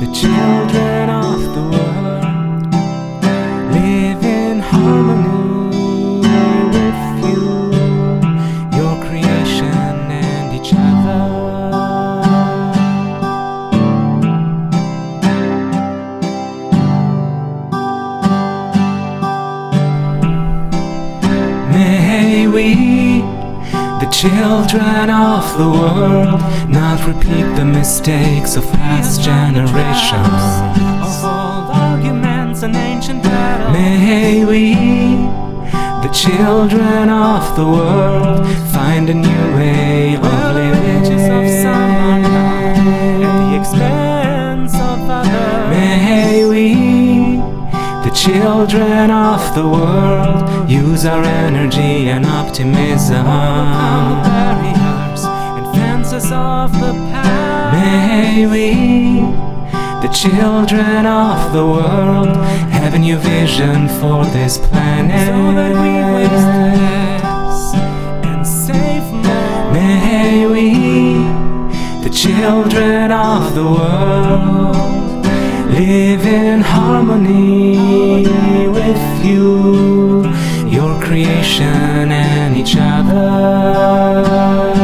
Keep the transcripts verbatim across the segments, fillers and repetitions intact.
the children of the world live in harmony with you, your creation and each other. May we, the children of the world, not repeat the mistakes of past generations, of old arguments and ancient battles. May we, the children of the world, find a new way of living of some at the expense of others. May we, the children of the world, use our energy and optimism, overcome the barriers and fences of the past. May we, the children of the world, have a new vision for this planet, so that we waste less and save more. May we, the children of the world, live in harmony with you, your creation and each other.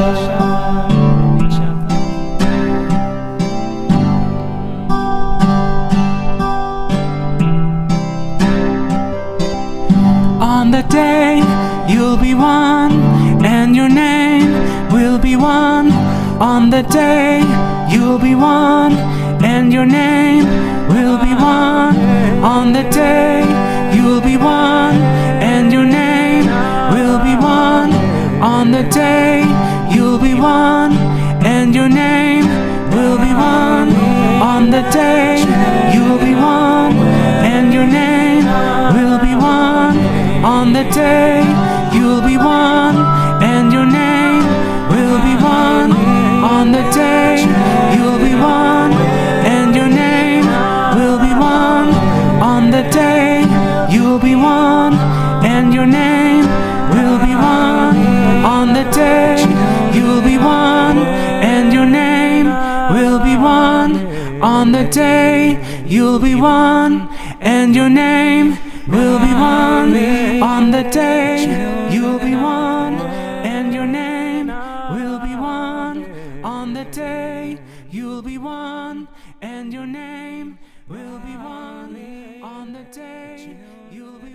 On that day you'll be one, and your name will be one. On that day you'll be one, and your name will be one. On that day you'll be one, and your name will be one. On that day you'll be one, and your name will be one. On that day you'll be one, and your name will be one. On that day you'll be one, and your name will be one. On that day you'll be one, and your name will be one. On that day you'll be one, and your name will be one. On that day you'll be one, and your name will be one. On that day you'll be one, and your name will be one. On that day you'll be one, and your name will be one. On that day you'll be one, and your name will be one. On that day you'll be